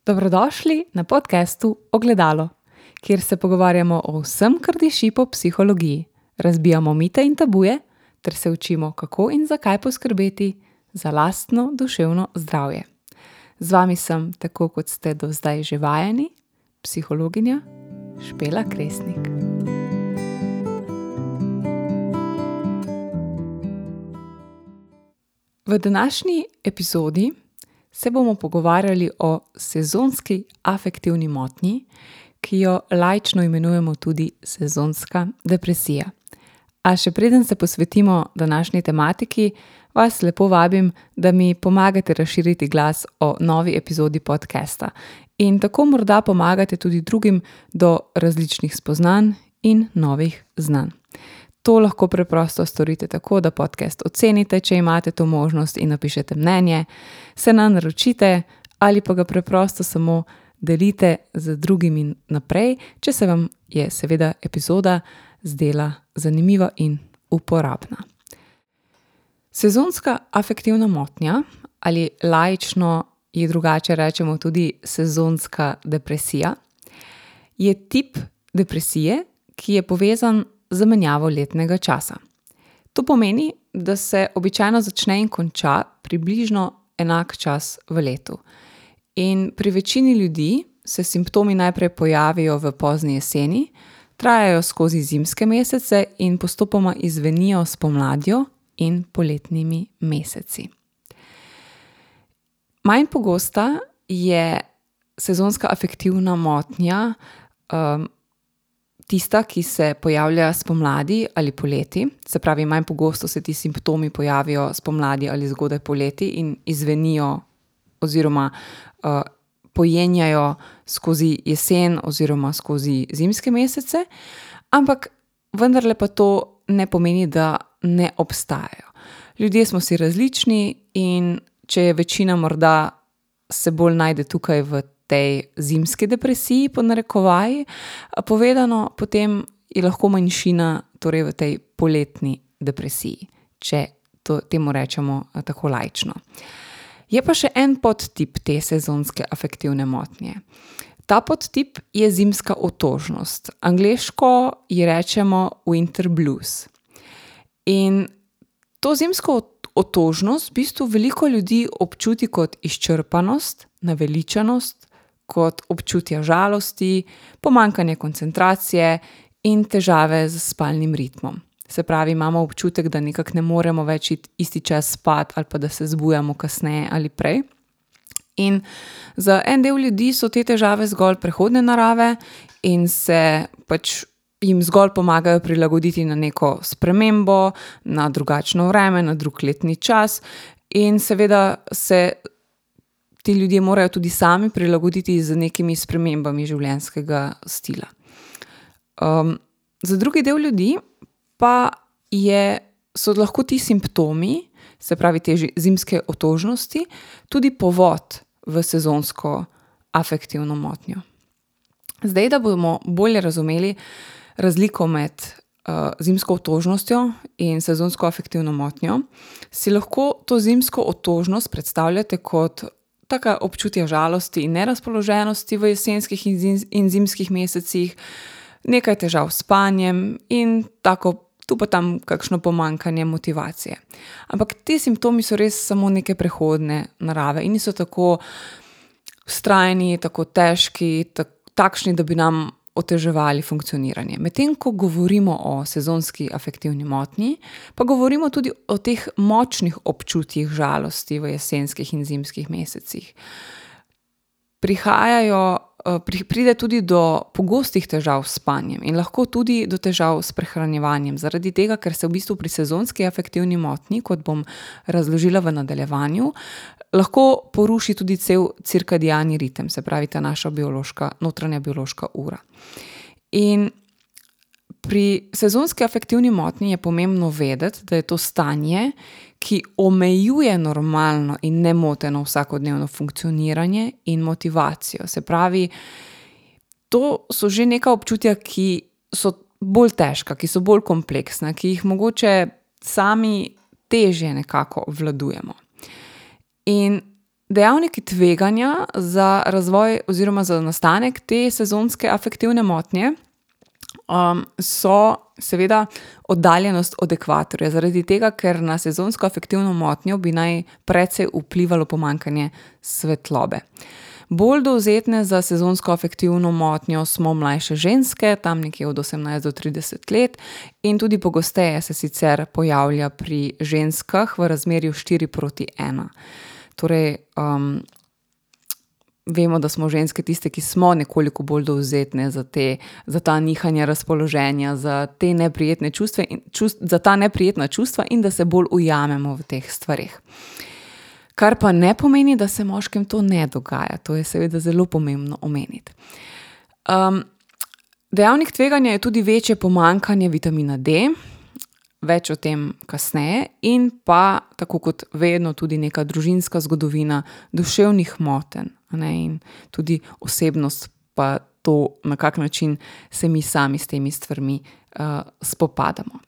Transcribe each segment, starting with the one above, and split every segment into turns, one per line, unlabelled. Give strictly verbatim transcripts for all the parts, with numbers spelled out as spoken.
Dobrodošli na podcastu Ogledalo, kjer se pogovarjamo o vsem, kar diši po psihologiji, razbijamo mite in tabuje ter se učimo, kako in zakaj poskrbeti za lastno duševno zdravje. Z vami sem, tako kot ste do zdaj že vajeni, psihologinja Špela Kresnik. V današnji epizodi se bomo pogovarjali o sezonski afektivni motnji, ki jo laično imenujemo tudi sezonska depresija. A še preden se posvetimo današnji tematiki, vas lepo vabim, da mi pomagate razširiti glas o novi epizodi podcasta in tako morda pomagate tudi drugim do različnih spoznanj in novih znanj. To lahko preprosto storite tako, da podcast ocenite, če imate to možnost, in napišete mnenje, se nam naročite ali pa ga preprosto samo delite z drugimi naprej, če se vam je seveda epizoda zdela zanimiva in uporabna. Sezonska afektivna motnja, ali laično ji drugače rečemo tudi sezonska depresija, je tip depresije, ki je povezan z menjavo letnega časa. To pomeni, da se običajno začne in konča približno enak čas v letu. In pri večini ljudi se simptomi najprej pojavijo v pozni jeseni, trajajo skozi zimske mesece in postopoma izvenijo s pomladjo in poletnimi meseci. Manj pogosta je sezonska afektivna motnja um, tista, ki se pojavlja spomladi ali poleti, se pravi, manj pogosto se ti simptomi pojavijo spomladi ali zgodaj poleti in izvenijo oziroma uh, pojenjajo skozi jesen oziroma skozi zimske mesece, ampak vendarle pa to ne pomeni, da ne obstajajo. Ljudje smo si različni in če je večina morda se bolj najde tukaj v tej zimski depresiji, po narekovaji povedano, potem je lahko manjšina torej v tej poletni depresiji, če to, temu rečemo tako laično. Je pa še en podtip te sezonske afektivne motnje. Ta podtip je zimska otožnost. Angleško ji rečemo winter blues. In to zimsko otožnost v bistvu veliko ljudi občuti kot izčrpanost, naveličanost, kot občutja žalosti, pomanjkanje koncentracije in težave z spalnim ritmom. Se pravi, imamo občutek, da nekako ne moremo več isti čas spati ali pa da se zbujamo kasneje ali prej. In za en del ljudi so te težave zgolj prehodne narave in se pač jim zgolj pomagajo prilagoditi na neko spremembo, na drugačno vreme, na drug letni čas in seveda se ti ljudje morajo tudi sami prilagoditi z nekimi spremembami življenjskega stila. Um, za drugi del ljudi pa je, so lahko ti simptomi, se pravi te zimske otožnosti, tudi povod v sezonsko afektivno motnjo. Zdaj, da bomo bolje razumeli razliko med uh, zimsko otožnostjo in sezonsko afektivno motnjo, si lahko to zimsko otožnost predstavljate kot taka občutja žalosti in nerazpoloženosti v jesenskih in, zim, in zimskih mesecih, nekaj težav s spanjem in tako tu pa tam kakšno pomanjkanje motivacije. Ampak ti simptomi so res samo neke prehodne narave in niso tako vztrajni, tako težki, tak, takšni, da bi nam oteževali funkcioniranje. Medtem ko govorimo o sezonski afektivni motnji, pa govorimo tudi o teh močnih občutjih žalosti v jesenskih in zimskih mesecih. Prihajajo, pride tudi do pogostih težav s spanjem in lahko tudi do težav s prehranjevanjem, zaradi tega, ker se v bistvu pri sezonski afektivni motnji, kot bom razložila v nadaljevanju, lahko poruši tudi cel cirkadiani ritem, se pravi ta naša biološka, notranja biološka ura. In pri sezonski afektivni motnji je pomembno vedeti, da je to stanje, ki omejuje normalno in nemoteno vsakodnevno funkcioniranje in motivacijo. Se pravi, to so že neka občutja, ki so bolj težka, ki so bolj kompleksna, ki jih mogoče sami težje nekako obvladujemo. In dejavniki tveganja za razvoj oziroma za nastanek te sezonske afektivne motnje um, so seveda oddaljenost od ekvatorja, zaradi tega, ker na sezonsko afektivno motnjo bi naj precej vplivalo pomanjkanje svetlobe. Bolj dovzetne za sezonsko afektivno motnjo smo mlajše ženske, tam nekje od osemnajst do trideset let, in tudi pogosteje se sicer pojavlja pri ženskah v razmerju štiri proti ena. Torej, um, vemo, da smo ženske tiste, ki smo nekoliko bolj dovzetne za, te, za ta nihanja razpoloženja, za, te neprijetne čustve in, čust, za ta neprijetna čustva in da se bolj ujamemo v teh stvareh. Kar pa ne pomeni, da se moškim to ne dogaja. To je seveda zelo pomembno omeniti. Um, dejavnik tveganja je tudi večje pomanjkanje vitamina D, več o tem kasneje, in pa, tako kot vedno, tudi neka družinska zgodovina duševnih motenj, ne, in tudi osebnost, pa to, na kak način se mi sami s temi stvarmi uh, spopadamo.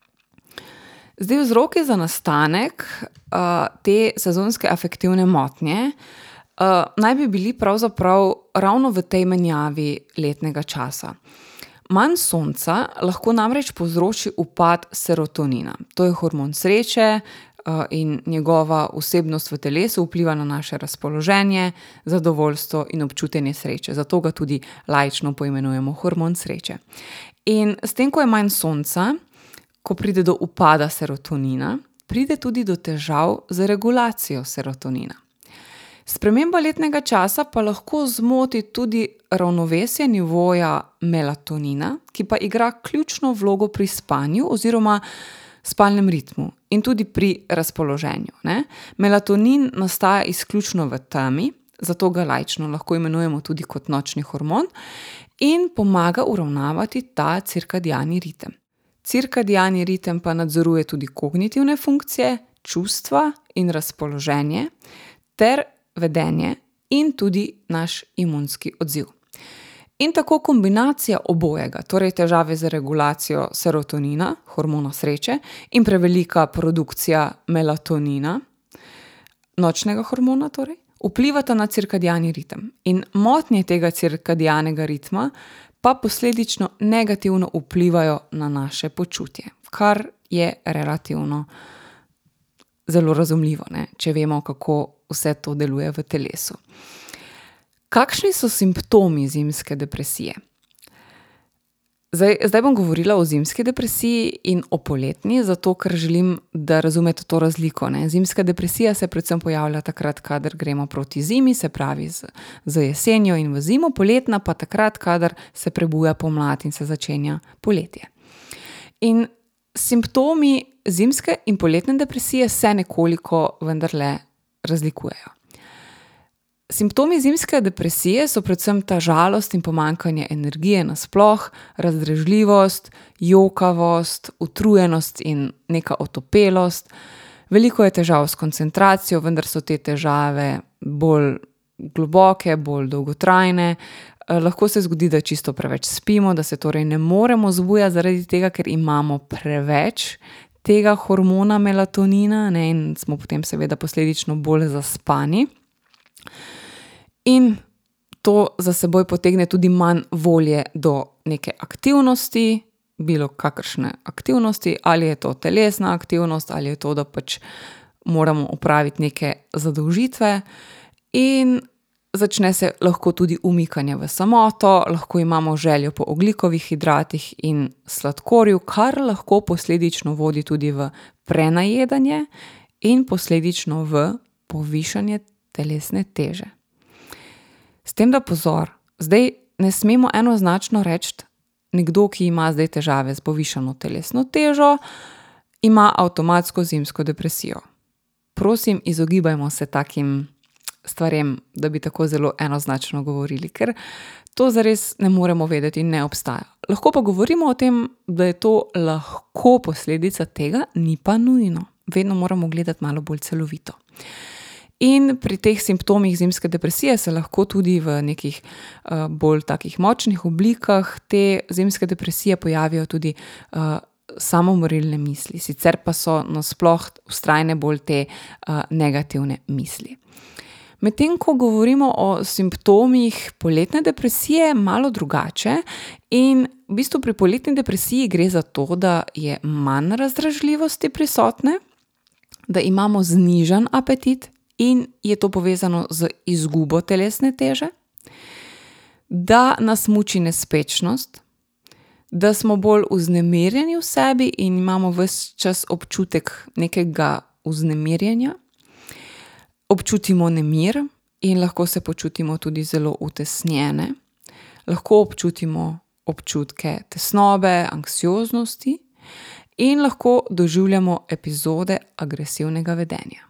Zdaj, vzroki za nastanek uh, te sezonske afektivne motnje uh, naj bi bili pravzaprav ravno v tej menjavi letnega časa. Manj sonca lahko namreč povzroči upad serotonina. To je hormon sreče uh, in njegova vsebnost v telesu vpliva na naše razpoloženje, zadovoljstvo in občutenje sreče. Zato ga tudi laično poimenujemo hormon sreče. In s tem, ko je manj sonca, ko pride do upada serotonina, pride tudi do težav z regulacijo serotonina. Sprememba letnega časa pa lahko zmoti tudi ravnovesje nivoja melatonina, ki pa igra ključno vlogo pri spanju oziroma spalnem ritmu in tudi pri razpoloženju. Ne? Melatonin nastaja izključno v temi, zato ga laično lahko imenujemo tudi kot nočni hormon in pomaga uravnavati ta cirkadiani ritem. Cirkadiani ritem pa nadzoruje tudi kognitivne funkcije, čustva in razpoloženje ter vedenje in tudi naš imunski odziv. In tako kombinacija obojega, torej težave z regulacijo serotonina, hormona sreče, in prevelika produkcija melatonina, nočnega hormona torej, vplivata na cirkadiani ritem. In motnje tega cirkadianega ritma pa posledično negativno vplivajo na naše počutje, kar je relativno zelo razumljivo, ne? Če vemo, kako vse to deluje v telesu. Kakšni so simptomi zimske depresije? Zdaj, zdaj bom govorila o zimski depresiji in o poletni, zato ker želim, da razumete to razliko. Ne? Zimska depresija se predvsem pojavlja takrat, kadar gremo proti zimi, se pravi z, z jesenjo in v zimo, poletna pa takrat, kadar se prebuja pomlad in se začenja poletje. In simptomi zimske in poletne depresije se nekoliko vendarle razlikujejo. Simptomi zimske depresije so predvsem ta žalost in pomanjkanje energije nasploh, razdražljivost, jokavost, utrujenost in neka otopelost. Veliko je težav s koncentracijo, vendar so te težave bolj globoke, bolj dolgotrajne. Lahko se zgodi, da čisto preveč spimo, da se torej ne moremo zbujati zaradi tega, ker imamo preveč tega hormona melatonina, ne, in smo potem seveda posledično bolj zaspani. In to za seboj potegne tudi manj volje do neke aktivnosti, bilo kakršne aktivnosti, ali je to telesna aktivnost, ali je to, da pač moramo opraviti neke zadolžitve, in začne se lahko tudi umikanje v samoto, lahko imamo željo po ogljikovih hidratih in sladkorju, kar lahko posledično vodi tudi v prenajedanje in posledično v povišanje telesne teže. S tem, da pozor, zdaj ne smemo enoznačno reči, nekdo, ki ima zdaj težave z povišano telesno težo, ima avtomatsko zimsko depresijo. Prosim, izogibajmo se takim stvarem, da bi tako zelo enoznačno govorili, ker to zares ne moremo vedeti in ne obstaja. Lahko pa govorimo o tem, da je to lahko posledica tega, ni pa nujno. Vedno moramo gledati malo bolj celovito. In pri teh simptomih zimske depresije se lahko tudi v nekih uh, bolj takih močnih oblikah te zimske depresije pojavijo tudi uh, samomorilne misli. Sicer pa so nasploh vztrajne bolj te uh, negativne misli. Medtem ko govorimo o simptomih poletne depresije, malo drugače. In v bistvu pri poletni depresiji gre za to, da je manj razdražljivosti prisotne, da imamo znižan apetit in je to povezano z izgubo telesne teže, da nas muči nespečnost, da smo bolj vznemirjeni v sebi in imamo ves čas občutek nekega vznemirjenja. Občutimo nemir in lahko se počutimo tudi zelo utesnjene. Lahko občutimo občutke tesnobe, anksioznosti in lahko doživljamo epizode agresivnega vedenja.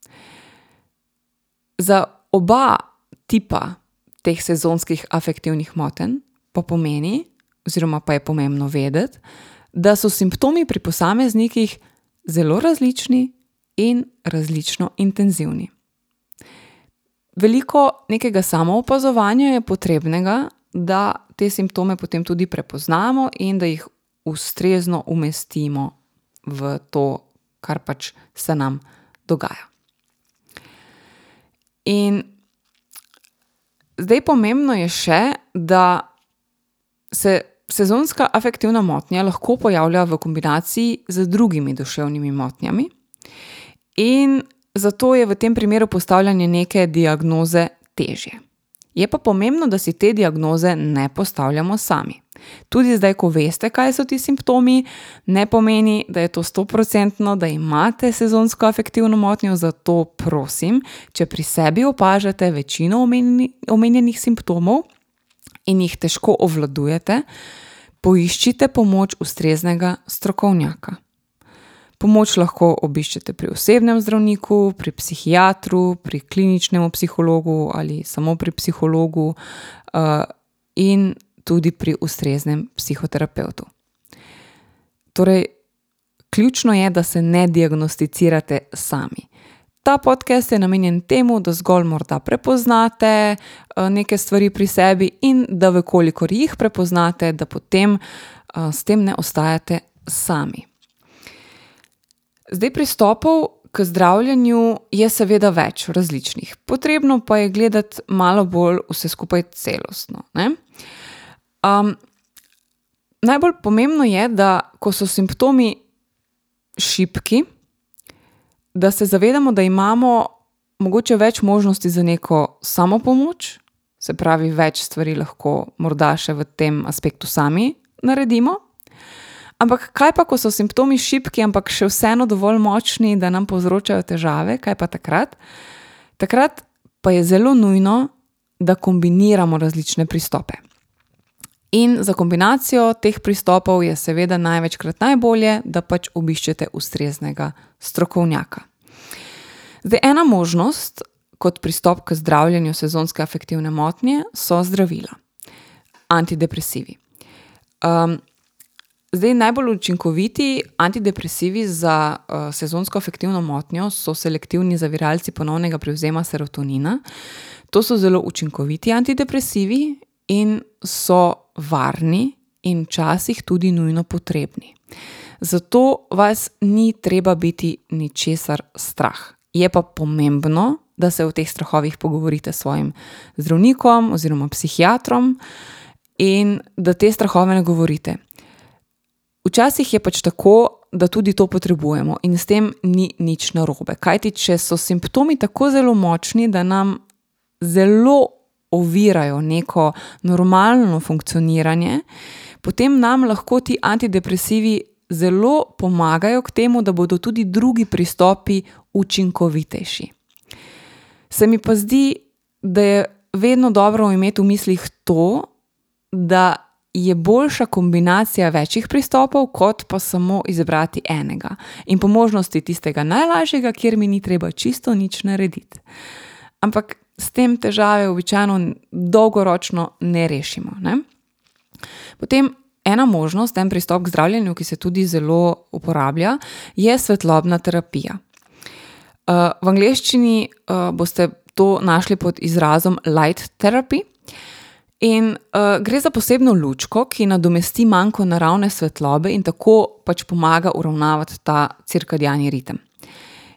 Za oba tipa teh sezonskih afektivnih motenj pa pomeni, oziroma pa je pomembno vedeti, da so simptomi pri posameznikih zelo različni in različno intenzivni. Veliko nekega samoopazovanja je potrebnega, da te simptome potem tudi prepoznamo in da jih ustrezno umestimo v to, kar pač se nam dogaja. In zdaj pomembno je še, da se sezonska afektivna motnja lahko pojavlja v kombinaciji z drugimi duševnimi motnjami in zato je v tem primeru postavljanje neke diagnoze težje. Je pa pomembno, da si te diagnoze ne postavljamo sami. Tudi zdaj, ko veste, kaj so ti simptomi, ne pomeni, da je to stoprocentno, da imate sezonsko afektivno motnjo, zato prosim, če pri sebi opažate večino omenjenih simptomov in jih težko obvladujete, poiščite pomoč ustreznega strokovnjaka. Pomoč lahko obiščete pri osebnem zdravniku, pri psihiatru, pri kliničnem psihologu ali samo pri psihologu uh, in tudi pri ustreznem psihoterapevtu. Torej, ključno je, da se ne diagnosticirate sami. Ta podcast je namenjen temu, da zgolj morda prepoznate uh, neke stvari pri sebi in da vekolikor jih prepoznate, da potem uh, s tem ne ostajate sami. Zdaj, pristopov k zdravljenju je seveda več različnih. Potrebno pa je gledati malo bolj vse skupaj celostno, ne? Um, najbolj pomembno je, da ko so simptomi šibki, da se zavedamo, da imamo mogoče več možnosti za neko samopomoč, se pravi, več stvari lahko morda še v tem aspektu sami naredimo. Ampak kaj pa, ko so simptomi šibki, ampak še vseeno dovolj močni, da nam povzročajo težave, kaj pa takrat? Takrat pa je zelo nujno, da kombiniramo različne pristope. In za kombinacijo teh pristopov je seveda največkrat najbolje, da pač obiščete ustreznega strokovnjaka. Zdaj, ena možnost kot pristop k zdravljenju sezonske afektivne motnje so zdravila. Antidepresivi. Um, Zdaj, najbolj učinkoviti antidepresivi za uh, sezonsko afektivno motnjo so selektivni zaviralci ponovnega prevzema serotonina. To so zelo učinkoviti antidepresivi in so varni in včasih tudi nujno potrebni. Zato vas ni treba biti ničesar strah. Je pa pomembno, da se o teh strahovih pogovorite s svojim zdravnikom oziroma psihiatrom in da te strahove ne govorite. Včasih je pač tako, da tudi to potrebujemo in s tem ni nič narobe. Kajti, če so simptomi tako zelo močni, da nam zelo ovirajo neko normalno funkcioniranje, potem nam lahko ti antidepresivi zelo pomagajo k temu, da bodo tudi drugi pristopi učinkovitejši. Se mi pa zdi, da je vedno dobro imeti v mislih to, da je boljša kombinacija večjih pristopov, kot pa samo izbrati enega. In po možnosti tistega najlažjega, kjer mi ni treba čisto nič narediti. Ampak s tem težave običajno dolgoročno ne rešimo, ne? Potem ena možnost, en pristop k zdravljenju, ki se tudi zelo uporablja, je svetlobna terapija. Uh, v angleščini uh, boste to našli pod izrazom light therapy in uh, gre za posebno lučko, ki nadomesti manko naravne svetlobe in tako pač pomaga uravnavati ta cirkadiani ritem.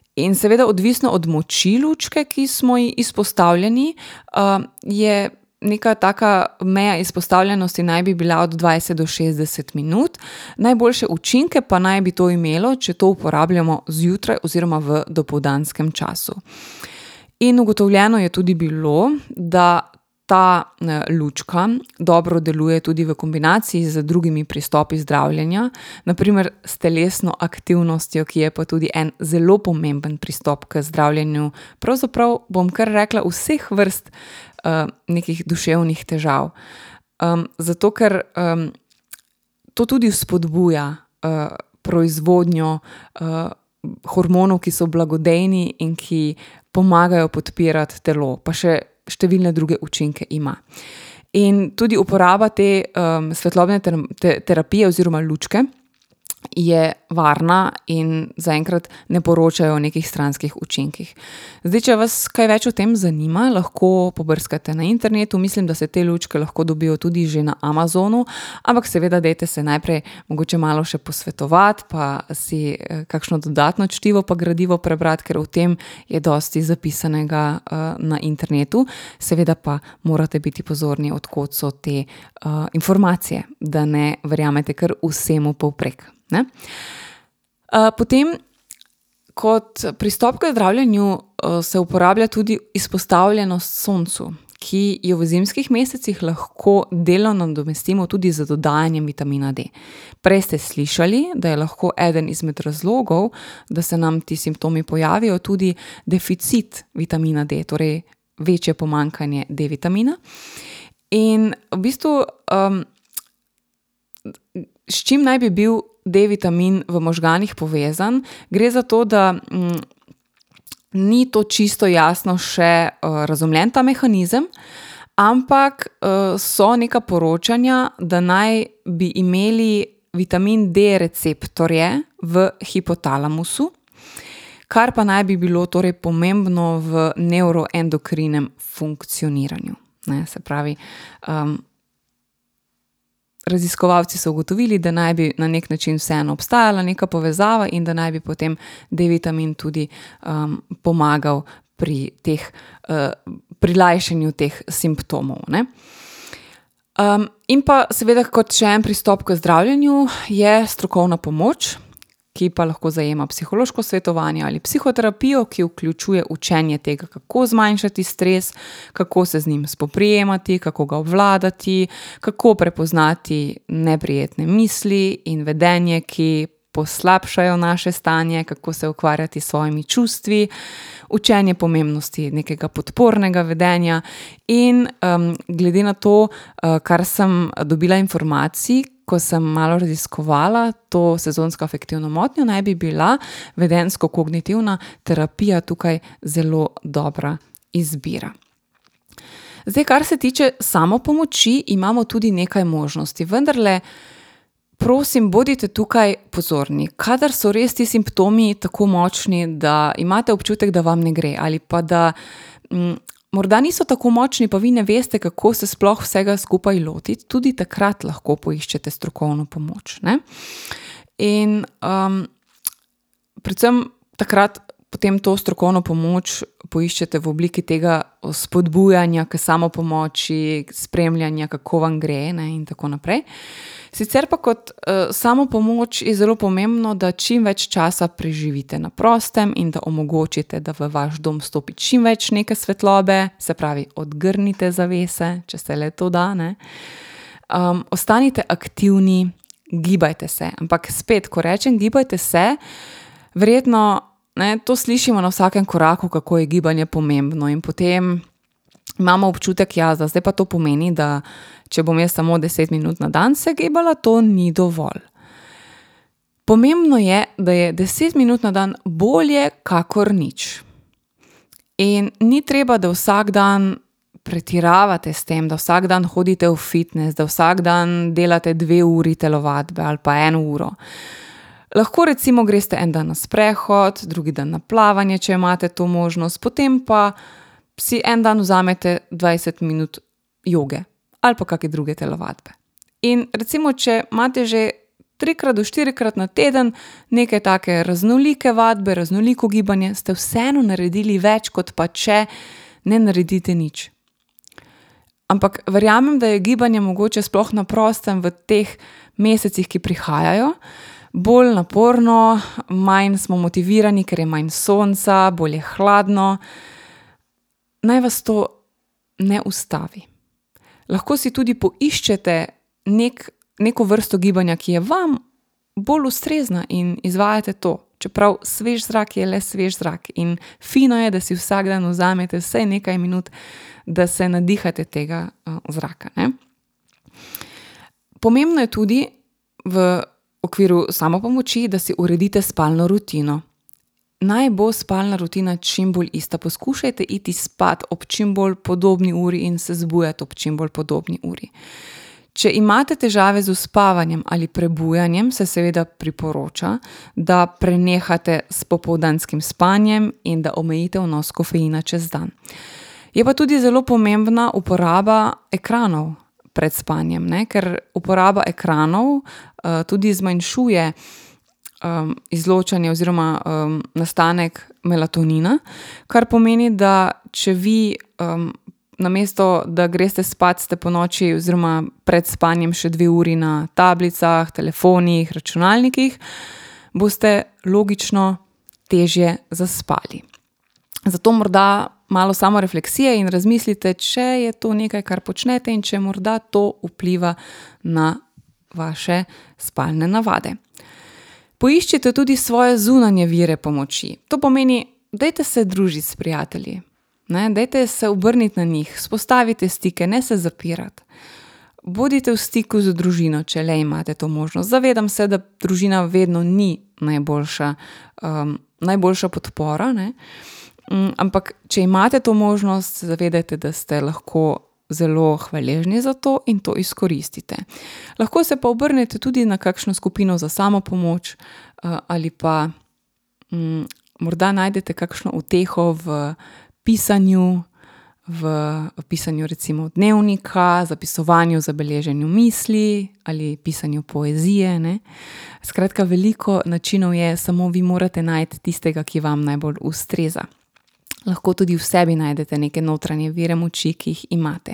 In seveda odvisno od moči lučke, ki smo ji izpostavljeni, uh, je neka taka meja izpostavljenosti naj bi bila od dvajset do šestdeset minut. Najboljše učinke pa naj bi to imelo, če to uporabljamo zjutraj oziroma v dopoldanskem času. In ugotovljeno je tudi bilo, da ta lučka dobro deluje tudi v kombinaciji z drugimi pristopi zdravljenja, na primer s telesno aktivnostjo, ki je pa tudi en zelo pomemben pristop k zdravljenju. Pravzaprav bom kar rekla vseh vrst uh, nekih duševnih težav. Um, zato, ker um, to tudi spodbuja uh, proizvodnjo uh, hormonov, ki so blagodejni in ki pomagajo podpirati telo, pa še številne druge učinke ima. In tudi uporaba te um, svetlobne ter- te- terapije oziroma lučke je varna in zaenkrat ne poročajo o nekih stranskih učinkih. Zdaj, če vas kaj več o tem zanima, lahko pobrskate na internetu. Mislim, da se te lučke lahko dobijo tudi že na Amazonu, ampak seveda dajte se najprej mogoče malo še posvetovati, pa si kakšno dodatno čtivo pa gradivo prebrati, ker o tem je dosti zapisanega uh, na internetu. Seveda pa morate biti pozorni, od kod so te uh, informacije, da ne verjamete kar vsemu povprek. Ne? Uh, potem, kot pristop k zdravljenju uh, se uporablja tudi izpostavljenost soncu, ki jo v zimskih mesecih lahko delno nadomestimo tudi z dodajanjem vitamina D. Prej ste slišali, da je lahko eden izmed razlogov, da se nam ti simptomi pojavijo, tudi deficit vitamina D, torej večje pomanjkanje D-vitamina. In v bistvu, um, s čim naj bi bil D-vitamin v možganih povezan? Gre za to, da mm, ni to čisto jasno še uh, razumljen ta mehanizem, ampak uh, so neka poročanja, da naj bi imeli vitamin D receptorje v hipotalamusu, kar pa naj bi bilo torej pomembno v neuroendokrinem funkcioniranju. Ne, se pravi, um, raziskovalci so ugotovili, da naj bi na nek način vseeno obstajala neka povezava in da naj bi potem D-vitamin tudi um, pomagal pri teh, uh, pri lajšanju teh simptomov. Ne? Um, in pa seveda kot še en pristop k zdravljenju je strokovna pomoč, ki pa lahko zajema psihološko svetovanje ali psihoterapijo, ki vključuje učenje tega, kako zmanjšati stres, kako se z njim spoprijemati, kako ga obvladati, kako prepoznati neprijetne misli in vedenje, ki poslabšajo naše stanje, kako se ukvarjati s svojimi čustvi, učenje pomembnosti nekega podpornega vedenja in um, glede na to, uh, kar sem dobila informacij, ko sem malo raziskovala to sezonsko afektivno motnjo, naj bi bila vedensko-kognitivna terapija tukaj zelo dobra izbira. Zdaj, kar se tiče samopomoči, imamo tudi nekaj možnosti, vendarle prosim, bodite tukaj pozorni. Kadar so res ti simptomi tako močni, da imate občutek, da vam ne gre, ali pa da m, morda niso tako močni, pa vi ne veste, kako se sploh vsega skupaj lotiti, tudi takrat lahko poiščete strokovno pomoč. Ne? In um, predvsem takrat potem to strokovno pomoč poiščete v obliki tega spodbujanja k samopomoči, spremljanja, kako vam gre, ne, in tako naprej. Sicer pa kot uh, samopomoč je zelo pomembno, da čim več časa preživite na prostem in da omogočite, da v vaš dom stopi čim več neke svetlobe, se pravi, odgrnite zavese, če se le to da, ne. Um, ostanite aktivni, gibajte se, ampak spet, ko rečem gibajte se, verjetno ne, to slišimo na vsakem koraku, kako je gibanje pomembno in potem imamo občutek, ja, da zdaj pa to pomeni, da če bom jaz samo deset minut na dan se gibala, to ni dovolj. Pomembno je, da je deset minut na dan bolje kakor nič. In ni treba, da vsak dan pretiravate s tem, da vsak dan hodite v fitness, da vsak dan delate dve uri telovadbe ali pa eno uro. Lahko recimo greste en dan na sprehod, drugi dan na plavanje, če imate to možnost, potem pa si en dan vzamete dvajset minut joge ali pa kakšne druge telovadbe. In recimo, če imate že trikrat do štirikrat na teden, neke take raznolike vadbe, raznoliko gibanje, ste vseeno naredili več, kot pa če ne naredite nič. Ampak verjamem, da je gibanje mogoče sploh na prostem v teh mesecih, ki prihajajo, bolj naporno, manj smo motivirani, ker je manj sonca, bolj je hladno. Naj vas to ne ustavi. Lahko si tudi poiščete nek, neko vrsto gibanja, ki je vam bolj ustrezna in izvajate to. Čeprav svež zrak je le svež zrak in fino je, da si vsak dan vzamete vsaj nekaj minut, da se nadihate tega uh, zraka. Ne? Pomembno je tudi v okviru samopomoči, da si uredite spalno rutino. Naj bo spalna rutina čim bolj ista. Poskušajte iti spat ob čim bolj podobni uri in se zbujati ob čim bolj podobni uri. Če imate težave z uspavanjem ali prebujanjem, se seveda priporoča, da prenehate s popoldanskim spanjem in da omejite vnos kofeina čez dan. Je pa tudi zelo pomembna uporaba ekranov pred spanjem, ne? Ker uporaba ekranov uh, tudi zmanjšuje um, izločanje oziroma um, nastanek melatonina, kar pomeni, da če vi um, namesto, da greste spat, ste po noči oziroma pred spanjem še dve uri na tablicah, telefonih, računalnikih, boste logično težje zaspali. Zato morda malo samorefleksije in razmislite, če je to nekaj, kar počnete in če morda to vpliva na vaše spalne navade. Poiščite tudi svoje zunanje vire pomoči. To pomeni, dajte se družiti s prijatelji. Ne, dajte se obrniti na njih, spostavite stike, ne se zapirati. Bodite v stiku z družino, če le imate to možnost. Zavedam se, da družina vedno ni najboljša, um, najboljša podpora, ne? Um, ampak če imate to možnost, zavedajte, da ste lahko zelo hvaležni za to in to izkoristite. Lahko se pa obrnete tudi na kakšno skupino za samopomoč uh, ali pa um, morda najdete kakšno uteho v pisanju, v, v pisanju recimo dnevnika, zapisovanju, zabeleženju misli ali pisanju poezije. Ne? Skratka, veliko načinov je, samo vi morate najti tistega, ki vam najbolj ustreza. Lahko tudi v sebi najdete neke notranje vire moči, ki jih imate.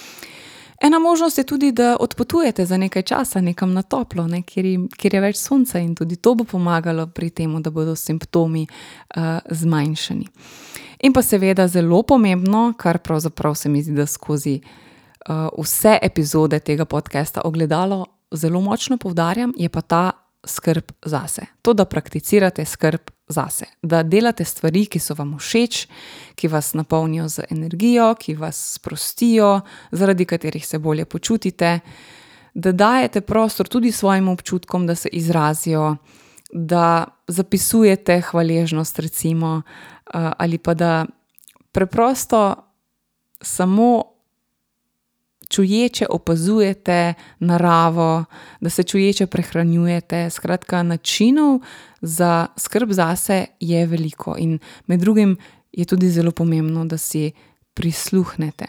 Ena možnost je tudi, da odpotujete za nekaj časa nekam na toplo, ne, kjer, kjer je več sonca in tudi to bo pomagalo pri tem, da bodo simptomi uh, zmanjšani. In pa seveda zelo pomembno, kar pravzaprav se mi zdi, da skozi uh, vse epizode tega podcasta Ogledalo zelo močno poudarjam, je pa ta skrb zase. To, da prakticirate skrb zase. Da delate stvari, ki so vam všeč, ki vas napolnijo z energijo, ki vas sprostijo, zaradi katerih se bolje počutite. Da dajete prostor tudi svojim občutkom, da se izrazijo, da zapisujete hvaležnost recimo, ali pa da preprosto samo čuječe opazujete naravo, da se čuječe prehranjujete. Skratka, načinov za skrb zase je veliko in med drugim je tudi zelo pomembno, da si prisluhnete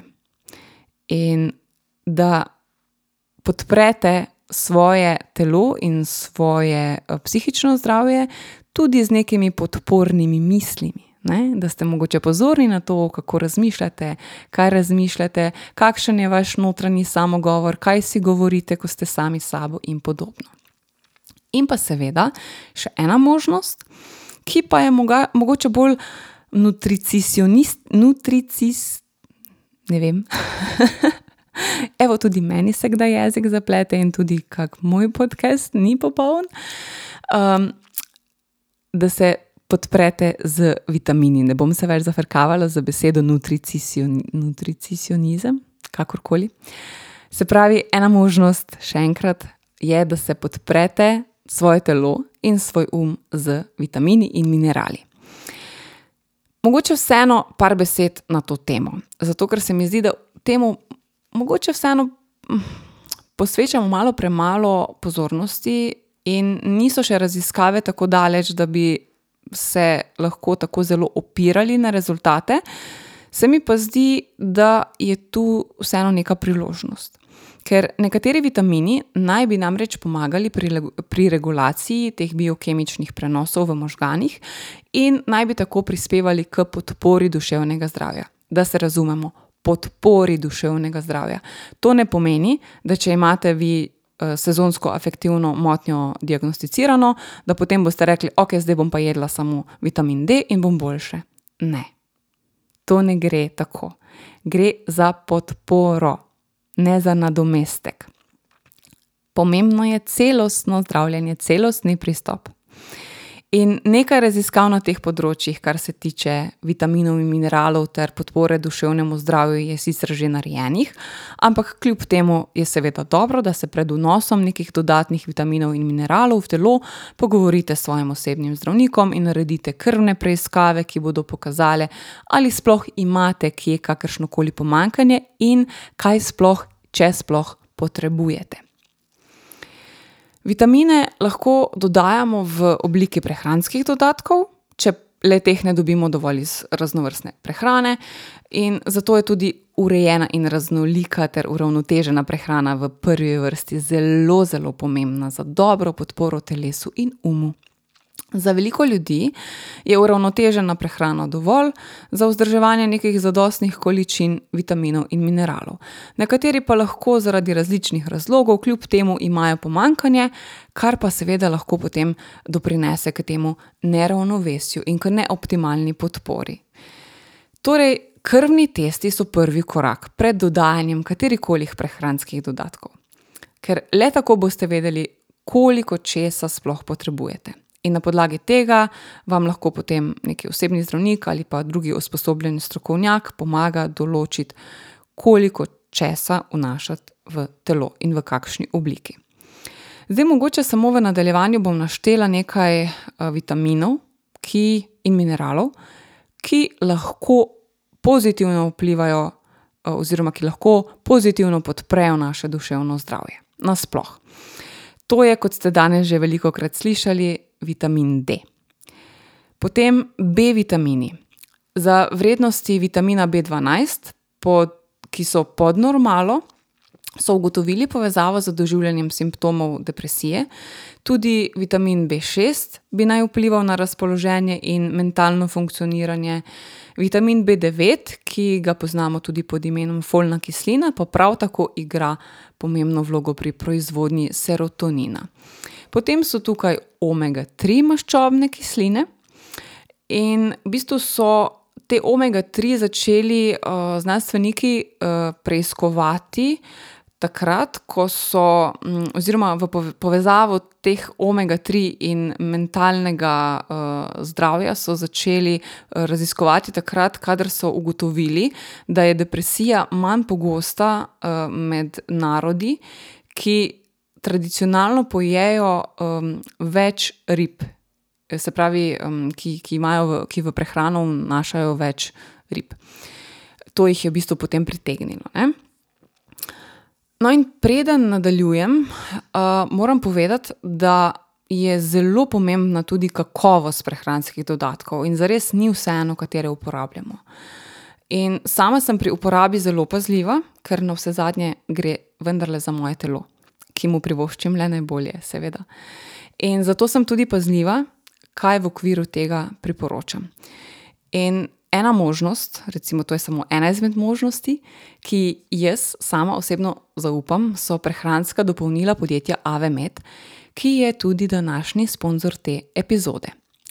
in da podprete svoje telo in svoje psihično zdravje tudi z nekimi podpornimi mislimi. Ne? Da ste mogoče pozorni na to, kako razmišljate, kaj razmišljate, kakšen je vaš notranji samogovor, kaj si govorite, ko ste sami s sabo in podobno. In pa seveda še ena možnost, ki pa je moga, mogoče bolj nutricionist, nutricist, ne vem. Evo, tudi meni se kdaj jezik zaplete in tudi kak moj podcast ni popoln. Um, da se podprete z vitamini. Ne bom se več zafrkavala za besedo nutricion, nutricionizem, kakorkoli. Se pravi, ena možnost, še enkrat, je, da se podprete svoje telo in svoj um z vitamini in minerali. Mogoče vseeno par besed na to temo. Zato, ker se mi zdi, da temu mogoče vseeno posvečamo malo premalo pozornosti in niso še raziskave tako daleč, da bi se lahko tako zelo opirali na rezultate, se mi pa zdi, da je tu vseeno neka priložnost. ker nekateri vitamini naj bi namreč pomagali pri, pri regulaciji teh biokemičnih prenosov v možganih in naj bi tako prispevali k podpori duševnega zdravja. Da se razumemo, podpori duševnega zdravja. To ne pomeni, da če imate vi sezonsko afektivno motnjo diagnosticirano, da potem boste rekli, ok, zdaj bom pa jedla samo vitamin D in bom boljše. Ne. To ne gre tako. Gre za podporo, ne za nadomestek. Pomembno je celostno zdravljenje, celostni pristop. In nekaj raziskav na teh področjih, kar se tiče vitaminov in mineralov ter podpore duševnemu zdravju, je sicer že narejenih, ampak kljub temu je seveda dobro, da se pred vnosom nekih dodatnih vitaminov in mineralov v telo pogovorite s svojim osebnim zdravnikom in naredite krvne preiskave, ki bodo pokazale, ali sploh imate kje kakršnokoli pomanjkanje in kaj sploh, če sploh potrebujete. Vitamine lahko dodajamo v obliki prehranskih dodatkov, če le teh ne dobimo dovolj iz raznovrstne prehrane, in zato je tudi urejena in raznolika ter uravnotežena prehrana v prvi vrsti zelo, zelo pomembna za dobro podporo telesu in umu. Za veliko ljudi je uravnotežena prehrana dovolj za vzdrževanje nekih zadostnih količin vitaminov in mineralov. Nekateri pa lahko zaradi različnih razlogov kljub temu imajo pomanjkanje, kar pa seveda lahko potem doprinese k temu neravnovesju in k neoptimalni podpori. Torej, krvni testi so prvi korak pred dodajanjem katerikolih prehranskih dodatkov, ker le tako boste vedeli, koliko česa sploh potrebujete. In na podlagi tega vam lahko potem neki osebni zdravnik ali pa drugi usposobljen strokovnjak pomaga določiti, koliko česa vnašati v telo in v kakšni obliki. Zdaj mogoče samo v nadaljevanju bom naštela nekaj vitaminov ki, in mineralov, ki lahko pozitivno vplivajo oziroma ki lahko pozitivno podprejo naše duševno zdravje. Nasploh. To je, kot ste danes že velikokrat slišali, vitamin D. Potem B vitamini. Za vrednosti vitamina B dvanajst, pod, ki so pod normalo, so ugotovili povezavo z doživljanjem simptomov depresije. Tudi vitamin B šest bi naj vplival na razpoloženje in mentalno funkcioniranje. Vitamin B devet, ki ga poznamo tudi pod imenom folna kislina, pa prav tako igra pomembno vlogo pri proizvodnji serotonina. Potem so tukaj omega tri maščobne kisline in v bistvu so te omega tri začeli uh, znanstveniki uh, preiskovati takrat, ko so, um, oziroma v povezavo teh omega tri in mentalnega uh, zdravja so začeli uh, raziskovati takrat, kadar so ugotovili, da je depresija manj pogosta uh, med narodi, ki tradicionalno pojejo um, več rib, se pravi, um, ki, ki, imajo v, ki v prehrano vnašajo več rib. To jih je v bistvu potem pritegnilo, ne? No in preden nadaljujem, uh, moram povedati, da je zelo pomembna tudi kakovost prehranskih dodatkov in zares ni vseeno, katere uporabljamo. In sama sem pri uporabi zelo pazljiva, ker na vse zadnje gre vendarle za moje telo, ki mu privoščim le najbolje, seveda. In zato sem tudi pazljiva, kaj v okviru tega priporočam. In ena možnost, recimo to je samo ena izmed možnosti, ki jaz sama osebno zaupam, so prehranska dopolnila podjetja Avemed, ki je tudi današnji sponzor te epizode.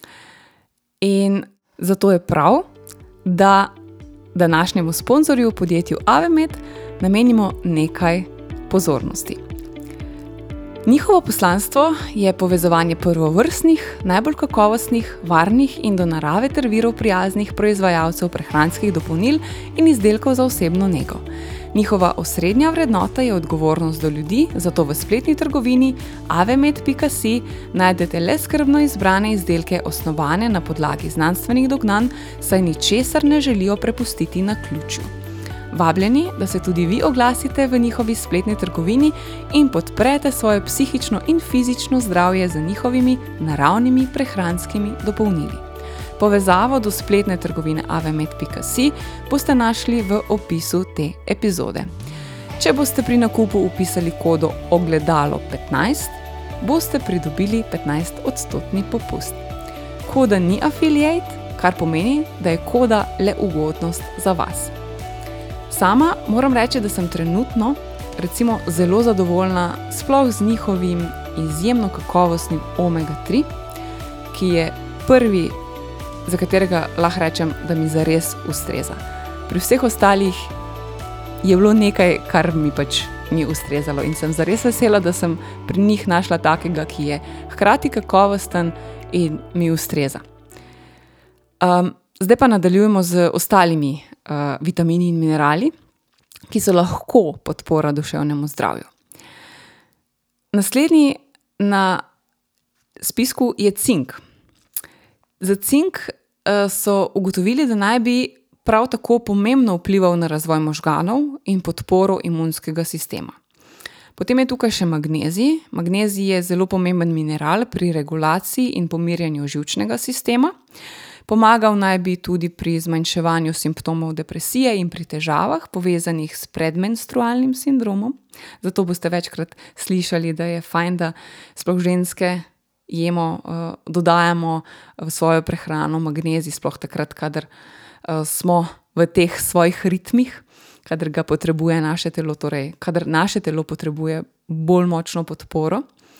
In zato je prav, da današnjemu sponzorju podjetju Avemed namenimo nekaj pozornosti. Njihovo poslanstvo je povezovanje prvovrstnih, najbolj kakovostnih, varnih in do narave ter virov prijaznih proizvajalcev prehranskih dopolnil in izdelkov za osebno nego. Njihova osrednja vrednota je odgovornost do ljudi, zato v spletni trgovini avemed pika si najdete le skrbno izbrane izdelke, osnovane na podlagi znanstvenih dognanj, saj ničesar ne želijo prepustiti naključju. Vabljeni, da se tudi vi oglasite v njihovi spletni trgovini in podprete svoje psihično in fizično zdravje z njihovimi naravnimi prehranskimi dopolnili. Povezavo do spletne trgovine avemed pika si boste našli v opisu te epizode. Če boste pri nakupu upisali kodo ogledalo petnajst, boste pridobili petnajst odstotni popust. Koda ni affiliate, kar pomeni, da je koda le ugodnost za vas. Sama moram reči, da sem trenutno recimo zelo zadovoljna sploh z njihovim izjemno kakovostnim omega tri, ki je prvi, za katerega lahko rečem, da mi zares ustreza. Pri vseh ostalih je bilo nekaj, kar mi pač ni ustrezalo in sem zares vesela, da sem pri njih našla takega, ki je hkrati kakovosten in mi ustreza. Um, zdaj pa nadaljujemo z ostalimi uh, vitamini in minerali, ki so lahko podpora duševnemu zdravju. Naslednji na spisku je cink. Za cink uh, so ugotovili, da naj bi prav tako pomembno vplival na razvoj možganov in podporo imunskega sistema. Potem je tukaj še magnezij. Magnezij je zelo pomemben mineral pri regulaciji in pomirjanju živčnega sistema. Pomagal naj bi tudi pri zmanjševanju simptomov depresije in pri težavah, povezanih s predmenstrualnim sindromom. Zato boste večkrat slišali, da je fajn, da sploh ženske jemo, uh, dodajamo v svojo prehrano magnezij, sploh takrat, kadar smo v teh svojih ritmih, kadar ga potrebuje naše telo, torej kadar naše telo potrebuje bolj močno podporo.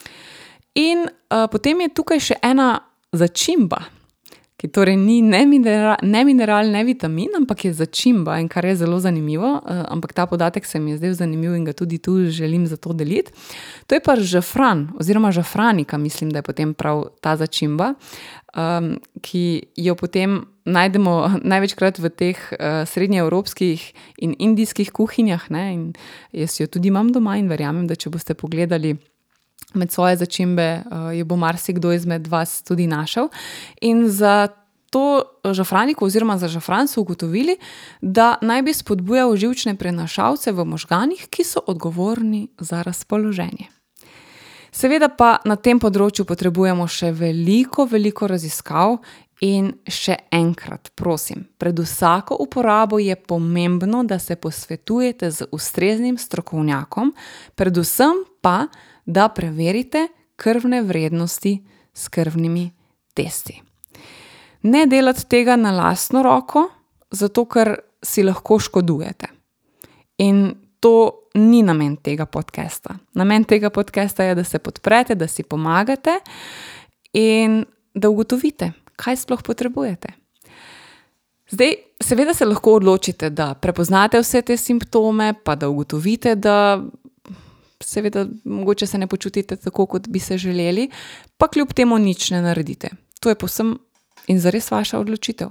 In uh, potem je tukaj še ena začimba, ki torej ni ne mineral, ne mineral, ne vitamin, ampak je začimba in kar je zelo zanimivo, uh, ampak ta podatek se mi je zdaj zanimiv in ga tudi tu želim zato deliti. To je pa žafran oziroma žafranika, mislim, da je potem prav ta začimba, um, ki jo potem najdemo največkrat v teh uh, srednjeevropskih in indijskih kuhinjah, ne, in jaz jo tudi imam doma in verjamem, da če boste pogledali med svoje začimbe, uh, jo bo marsikdo izmed vas tudi našel. In za to žafraniko oziroma za žafran so ugotovili, da naj bi spodbujal živčne prenašalce v možganih, ki so odgovorni za razpoloženje. Seveda pa na tem področju potrebujemo še veliko, veliko raziskav in še enkrat, prosim, pred vsako uporabo je pomembno, da se posvetujete z ustreznim strokovnjakom, predvsem pa, da preverite krvne vrednosti s krvnimi testi. Ne delati tega na lastno roko, zato ker si lahko škodujete. In to ni namen tega podcasta. Namen tega podcasta je, da se podprete, da si pomagate in da ugotovite, kaj sploh potrebujete. Zdaj, seveda se lahko odločite, da prepoznate vse te simptome, pa da ugotovite, da seveda mogoče se ne počutite tako, kot bi se želeli, pa kljub temu nič ne naredite. To je povsem in zares vaša odločitev.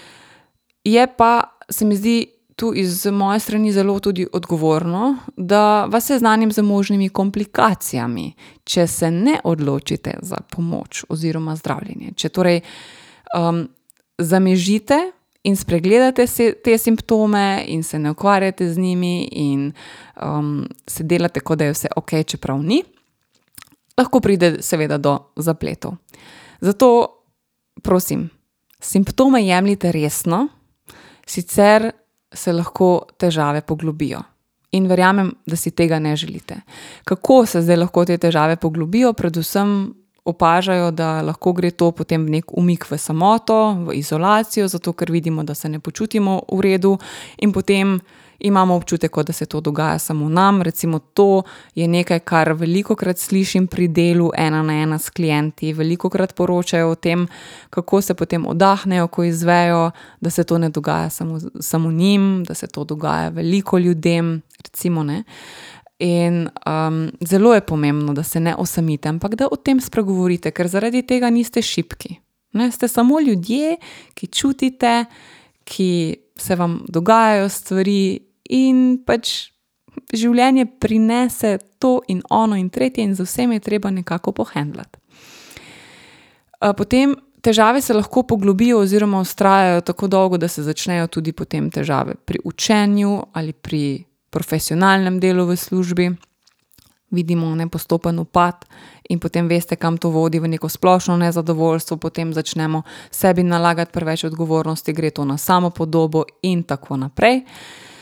Je pa, se mi zdi, tu iz moje strani zelo tudi odgovorno, da vas seznanim z možnimi komplikacijami, če se ne odločite za pomoč oziroma zdravljenje. Če torej um, zamežite in spregledate se, te simptome in se ne ukvarjate z njimi in um, se delate, kot da je vse ok, čeprav ni, lahko pride seveda do zapletov. Zato, prosim, simptome jemljite resno, sicer se lahko težave poglobijo. In verjamem, da si tega ne želite. Kako se zdaj lahko te težave poglobijo? Predvsem opažajo, da lahko gre to potem v nek umik v samoto, v izolacijo, zato ker vidimo, da se ne počutimo v redu in potem imamo občutek, da se to dogaja samo nam. Recimo to je nekaj, kar velikokrat slišim pri delu ena na ena s klienti. Velikokrat poročajo o tem, kako se potem oddahnejo, ko izvejo, da se to ne dogaja samo, samo njim, da se to dogaja veliko ljudem, recimo ne. In um, zelo je pomembno, da se ne osamite, ampak da o tem spregovorite, ker zaradi tega niste šibki. Ne? Ste samo ljudje, ki čutite, ki se vam dogajajo stvari in pač življenje prinese to in ono in tretje in za vsem je treba nekako pohendlati. Potem težave se lahko poglobijo oziroma vztrajajo tako dolgo, da se začnejo tudi potem težave pri učenju ali pri profesionalnem delu v službi. Vidimo nepostopen upad in potem veste, kam to vodi, v neko splošno nezadovoljstvo, potem začnemo sebi nalagati preveč odgovornosti, gre to na samopodobo in tako naprej.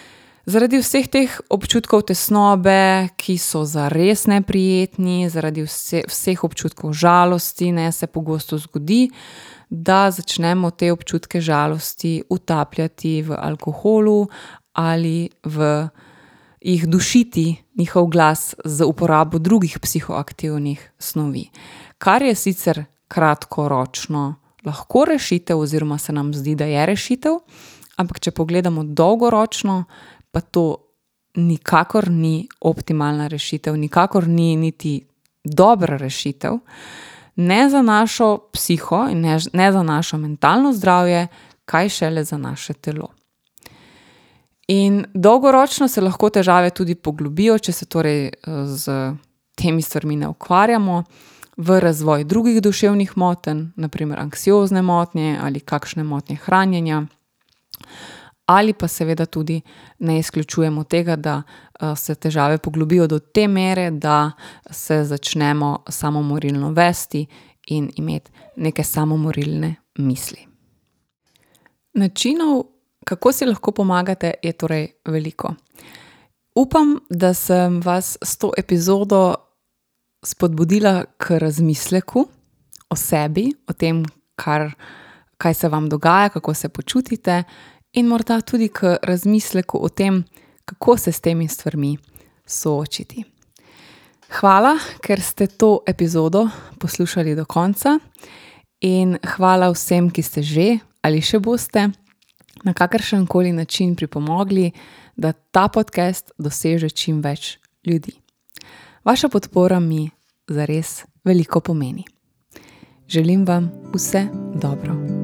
Zaradi vseh teh občutkov tesnobe, ki so zares neprijetni, zaradi vse, vseh občutkov žalosti, ne, se pogosto zgodi, da začnemo te občutke žalosti utapljati v alkoholu ali v jih dušiti njihov glas z uporabo drugih psihoaktivnih snovi. Kar je sicer kratkoročno lahko rešitev oziroma se nam zdi, da je rešitev, ampak če pogledamo dolgoročno, pa to nikakor ni optimalna rešitev, nikakor ni niti dobra rešitev, ne za našo psiho in ne, ne za našo mentalno zdravje, kaj šele za naše telo. In dolgoročno se lahko težave tudi poglobijo, če se torej z temi stvarmi ne ukvarjamo, v razvoj drugih duševnih motenj, na primer anksiozne motnje ali kakšne motnje hranjenja, ali pa seveda tudi ne izključujemo tega, da se težave poglobijo do te mere, da se začnemo samomorilno vesti in imeti neke samomorilne misli. Načinov, kako si lahko pomagate, je torej veliko. Upam, da sem vas s to epizodo spodbudila k razmisleku o sebi, o tem, kar, kaj se vam dogaja, kako se počutite, in morda tudi k razmisleku o tem, kako se s temi stvarmi soočiti. Hvala, ker ste to epizodo poslušali do konca, in hvala vsem, ki ste že ali še boste na kakršenkoli način pripomogli, da ta podcast doseže čim več ljudi. Vaša podpora mi zares veliko pomeni. Želim vam vse dobro.